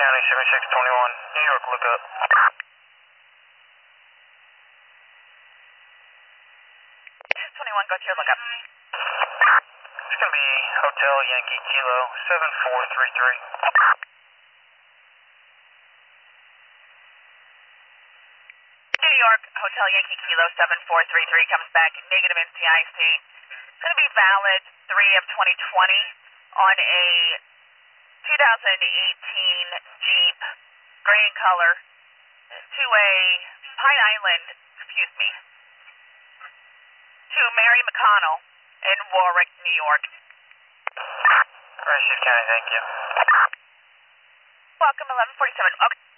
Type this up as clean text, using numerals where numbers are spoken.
County 7621, New York, look up. Go to your lookup. It's going to be Hotel Yankee Kilo 7433. New York, Hotel Yankee Kilo 7433 comes back negative NCIC. It's going to be valid 3 of 2020 on a 2018 Jeep, gray in color, to a Pine Island, to Mary McConnell in Warwick, New York. County, thank you. Welcome, 1147. Okay.